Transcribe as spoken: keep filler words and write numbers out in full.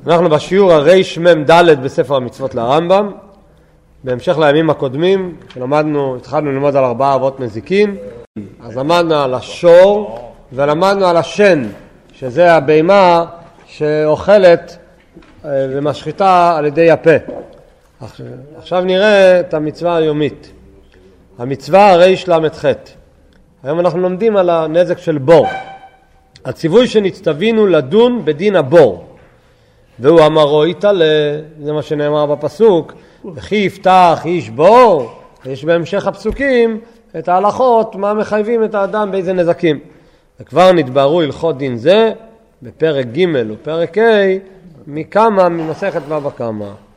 אנחנו בשיעור הרייש מם ד' בספר המצוות לרמב"ם, בהמשך לימים הקודמים, שלמדנו, התחלנו ללמוד על ארבעה אבות נזיקין, אז למדנו על השור ולמדנו על השן, שזה הבהמה שאוכלת ומשחיתה על ידי הפה. עכשיו נראה את המצווה היומית. המצווה הרייש למ"ח. היום אנחנו לומדים על הנזק של בור. הציווי שנצטווינו לדון בדין הבור. והוא אמרו איתלה, זה מה שנאמר בפסוק, וכי יפתח איש בור, יש בהמשך הפסוקים את ההלכות, מה מחייבים את האדם באיזה נזקים. וכבר נתבררו הלכות דין זה, בפרק ג' ופרק ה', מכמה ממסכת בבא קמא.